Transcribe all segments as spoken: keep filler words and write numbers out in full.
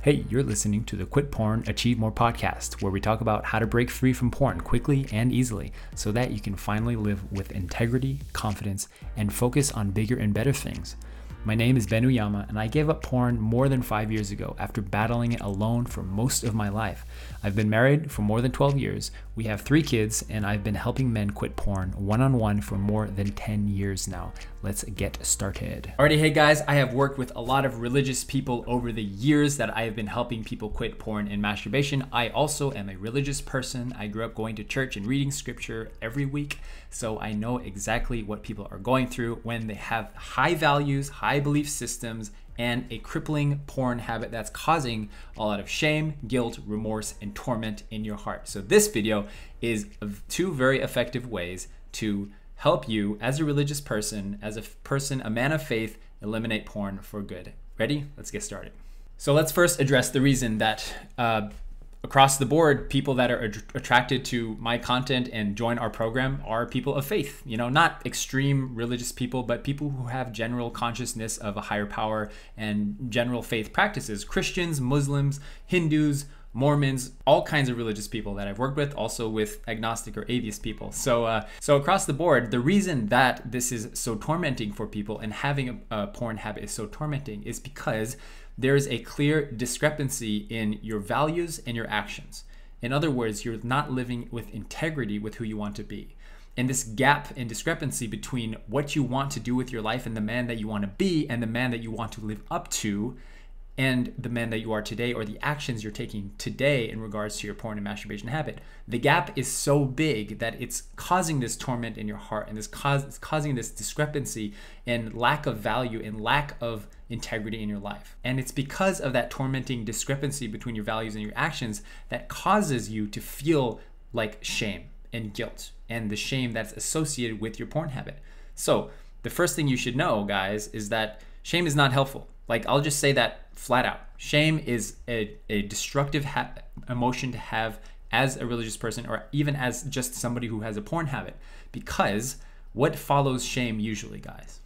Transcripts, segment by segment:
Hey, you're listening to the Quit Porn, Achieve More podcast, where we talk about how to break free from porn quickly and easily so that you can finally live with integrity, confidence, and focus on bigger and better things. My name is Ben Uyama, and I gave up porn more than five years ago after battling it alone for most of my life. I've been married for more than twelve years, we have three kids, and I've been helping men quit porn one-on-one for more than ten years now. Let's get started. Alrighty, hey guys, I have worked with a lot of religious people over the years that I have been helping people quit porn and masturbation. I also am a religious person. I grew up going to church and reading scripture every week, so I know exactly what people are going through when they have high values, high belief systems, and a crippling porn habit that's causing a lot of shame, guilt, remorse, and torment in your heart. So this video is two very effective ways to help you as a religious person, as a person, a man of faith, eliminate porn for good. Ready? Let's get started. So let's first address the reason that uh, across the board, people that are ad- attracted to my content and join our program are people of faith. You know, not extreme religious people, but people who have general consciousness of a higher power and general faith practices. Christians, Muslims, Hindus, Mormons, all kinds of religious people that I've worked with, also with agnostic or atheist people. So uh, so across the board, the reason that this is so tormenting for people and having a, a porn habit is so tormenting is because there's a clear discrepancy in your values and your actions. In other words, you're not living with integrity with who you want to be. And this gap and discrepancy between what you want to do with your life and the man that you want to be and the man that you want to live up to and the man that you are today, or the actions you're taking today in regards to your porn and masturbation habit, the gap is so big that it's causing this torment in your heart, and this cause, it's causing this discrepancy and lack of value and lack of integrity in your life. And it's because of that tormenting discrepancy between your values and your actions that causes you to feel like shame and guilt and the shame that's associated with your porn habit. So the first thing you should know, guys, is that shame is not helpful. Like, I'll just say that flat out. Shame is a, a destructive ha- emotion to have as a religious person, or even as just somebody who has a porn habit, because what follows shame usually, guys,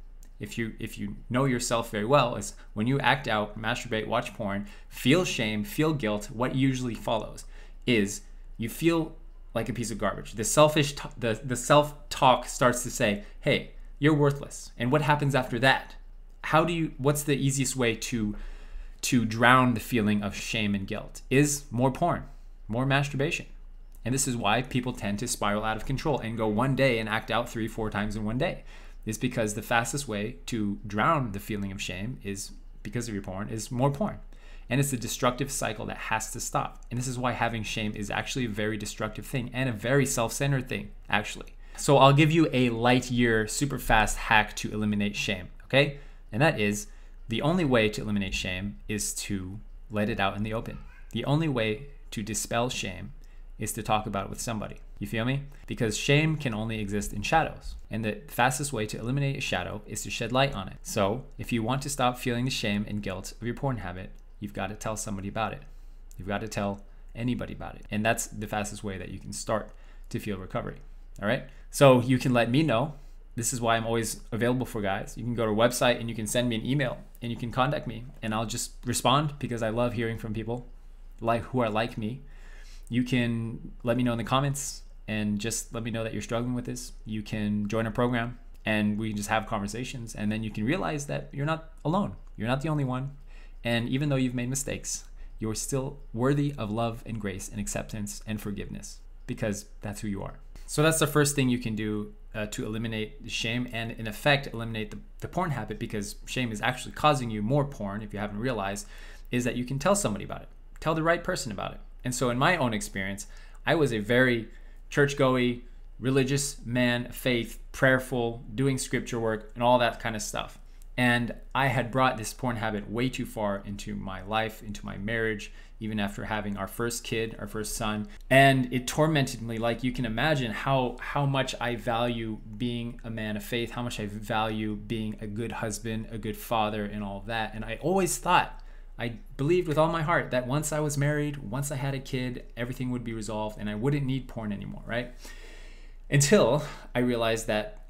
if you if you know yourself very well, is when you act out, masturbate, watch porn, feel shame, feel guilt, what usually follows is you feel like a piece of garbage. The selfish, t- the, the self-talk starts to say, hey, you're worthless. And what happens after that? How do you, what's the easiest way to to drown the feeling of shame and guilt? Is more porn, more masturbation. And this is why people tend to spiral out of control and go one day and act out three, four times in one day. It's because the fastest way to drown the feeling of shame is, because of your porn, is more porn. And it's a destructive cycle that has to stop. And this is why having shame is actually a very destructive thing and a very self-centered thing, actually. So I'll give you a light year, super fast hack to eliminate shame, okay? And that is, the only way to eliminate shame is to let it out in the open. The only way to dispel shame is to talk about it with somebody. You feel me? Because shame can only exist in shadows. And the fastest way to eliminate a shadow is to shed light on it. So if you want to stop feeling the shame and guilt of your porn habit, you've got to tell somebody about it. You've got to tell anybody about it. And that's the fastest way that you can start to feel recovery. All right? So you can let me know. This is why I'm always available for guys. You can go to our website and you can send me an email and you can contact me and I'll just respond because I love hearing from people like who are like me. You can let me know in the comments and just let me know that you're struggling with this. You can join a program and we can just have conversations, and then you can realize that you're not alone. You're not the only one. And even though you've made mistakes, you're still worthy of love and grace and acceptance and forgiveness, because that's who you are. So that's the first thing you can do uh, to eliminate shame and, in effect, eliminate the, the porn habit, because shame is actually causing you more porn, if you haven't realized, is that you can tell somebody about it. Tell the right person about it. And so in my own experience, I was a very church-goey, religious man, faith, prayerful, doing scripture work, and all that kind of stuff. And I had brought this porn habit way too far into my life, into my marriage, even after having our first kid, our first son. And it tormented me. Like, you can imagine how, how much I value being a man of faith, how much I value being a good husband, a good father, and all of that. And I always thought, I believed with all my heart that once I was married, once I had a kid, everything would be resolved and I wouldn't need porn anymore, right? Until I realized that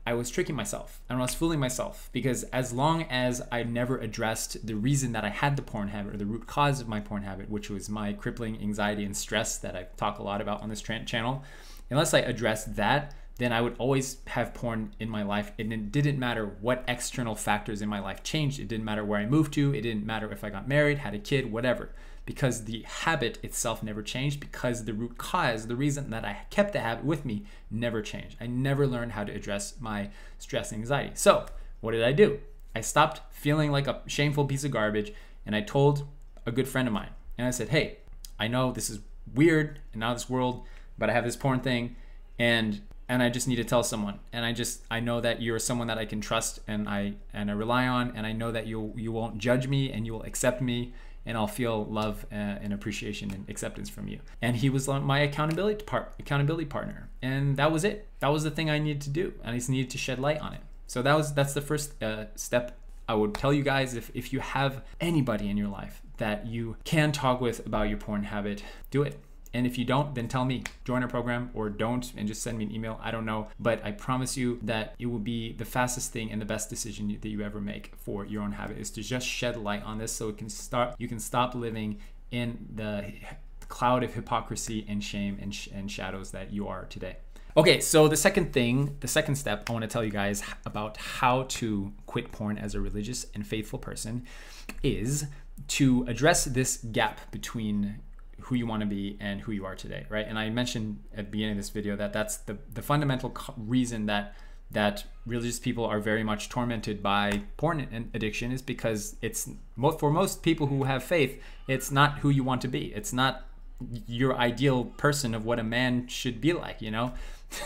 I was tricking myself and I was fooling myself, because as long as I never addressed the reason that I had the porn habit, or the root cause of my porn habit, which was my crippling anxiety and stress that I talk a lot about on this channel, unless I addressed that, then I would always have porn in my life. And it didn't matter what external factors in my life changed. It didn't matter where I moved to. It didn't matter if I got married, had a kid, whatever, because the habit itself never changed, because the root cause, the reason that I kept the habit with me, never changed. I never learned how to address my stress and anxiety. So what did I do? I stopped feeling like a shameful piece of garbage, and I told a good friend of mine, and I said, hey, I know this is weird and out of this world, but I have this porn thing, and and I just need to tell someone. And I just, I know that you're someone that I can trust and I and I rely on, and I know that you you won't judge me and you will accept me, and I'll feel love uh, and appreciation and acceptance from you. And he was my accountability part, accountability partner. And that was it. That was the thing I needed to do. I just needed to shed light on it. So that was that's the first uh, step I would tell you guys. If, if you have anybody in your life that you can talk with about your porn habit, do it. And if you don't, then tell me, join our program, or don't, and just send me an email. I don't know, but I promise you that it will be the fastest thing and the best decision that you ever make for your own habit, is to just shed light on this, so it can start. You can stop living in the cloud of hypocrisy and shame and, sh- and shadows that you are today. Okay, so the second thing, the second step I want to tell you guys about how to quit porn as a religious and faithful person is to address this gap between who you want to be and who you are today, right? And I mentioned at the beginning of this video that that's the, the fundamental co- reason that that religious people are very much tormented by porn addiction, is because it's for most people who have faith, it's not who you want to be. It's not your ideal person of what a man should be like, you know?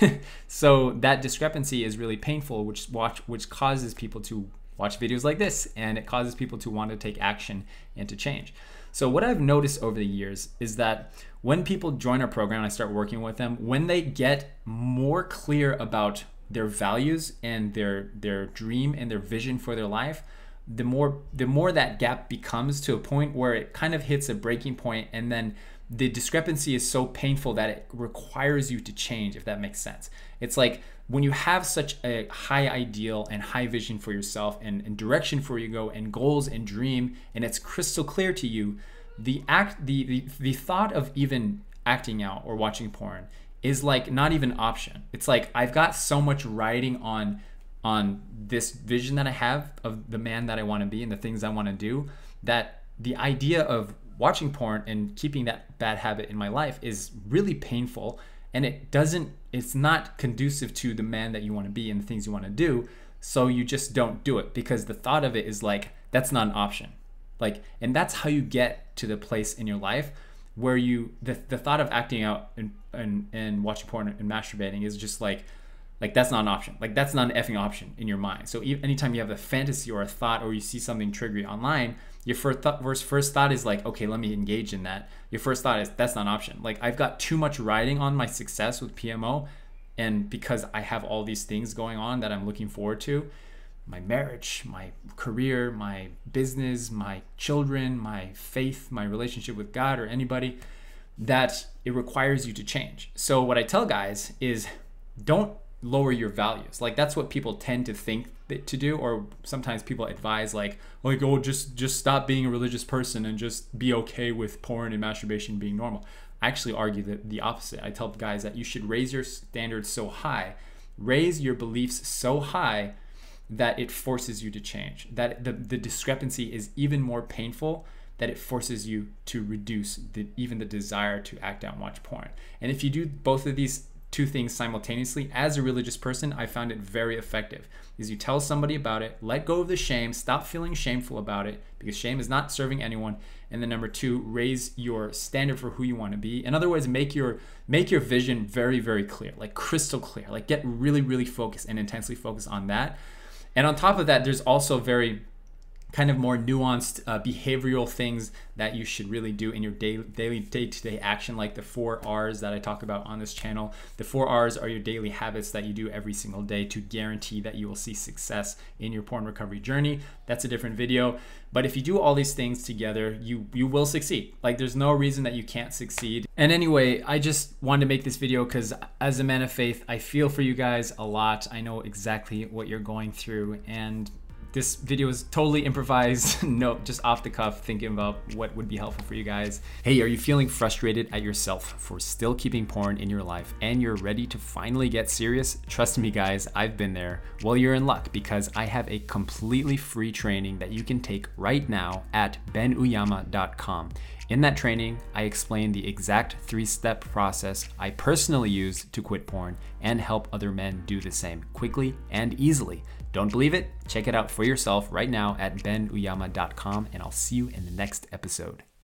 So that discrepancy is really painful, which watch which causes people to watch videos like this, and it causes people to want to take action and to change. So what I've noticed over the years is that when people join our program and I start working with them, when they get more clear about their values and their their dream and their vision for their life, the more the more that gap becomes, to a point where it kind of hits a breaking point, and then the discrepancy is so painful that it requires you to change, if that makes sense. It's like when you have such a high ideal and high vision for yourself, and, and direction for you go, and goals and dream, and it's crystal clear to you, the act the, the the thought of even acting out or watching porn is like not even an option. It's like, I've got so much riding on on this vision that I have of the man that I want to be and the things I want to do, that the idea of watching porn and keeping that bad habit in my life is really painful, and it doesn't it's not conducive to the man that you want to be and the things you want to do. So you just don't do it, because the thought of it is like, that's not an option. Like, and that's how you get to the place in your life where you the, the thought of acting out and, and and watching porn and masturbating is just like like that's not an option. Like, that's not an effing option in your mind. So e- anytime you have a fantasy or a thought, or you see something trigger you online, your first thought, first thought is like, okay, let me engage in that. Your first thought is, that's not an option. Like, I've got too much riding on my success with P M O, and because I have all these things going on that I'm looking forward to, my marriage, my career, my business, my children, my faith, my relationship with God or anybody, that it requires you to change. So what I tell guys is, don't lower your values. Like, that's what people tend to think that to do, or sometimes people advise like, like, oh, just just stop being a religious person and just be okay with porn and masturbation being normal. I actually argue that the opposite. I tell guys that you should raise your standards so high, raise your beliefs so high, that it forces you to change. That the, the discrepancy is even more painful, that it forces you to reduce the, even the desire to act out and watch porn. And if you do both of these two things simultaneously as a religious person, I found it very effective. Is you tell somebody about it, let go of the shame, stop feeling shameful about it, because shame is not serving anyone. And then number two, raise your standard for who you want to be. In other words, make your make your vision very, very clear, like crystal clear. Like, get really, really focused and intensely focused on that. And on top of that, there's also very kind of more nuanced uh, behavioral things that you should really do in your daily, daily day-to-day action, like the four R's that I talk about on this channel. The four R's are your daily habits that you do every single day to guarantee that you will see success in your porn recovery journey. That's a different video. But if you do all these things together, you you will succeed. Like, there's no reason that you can't succeed. And anyway, I just wanted to make this video because as a man of faith, I feel for you guys a lot. I know exactly what you're going through, and this video is totally improvised, no, just off the cuff, thinking about what would be helpful for you guys. Hey, are you feeling frustrated at yourself for still keeping porn in your life and you're ready to finally get serious? Trust me guys, I've been there. Well, you're in luck because I have a completely free training that you can take right now at ben uyama dot com. In that training, I explain the exact three-step process I personally use to quit porn and help other men do the same quickly and easily. Don't believe it? Check it out for yourself right now at ben uyama dot com, and I'll see you in the next episode.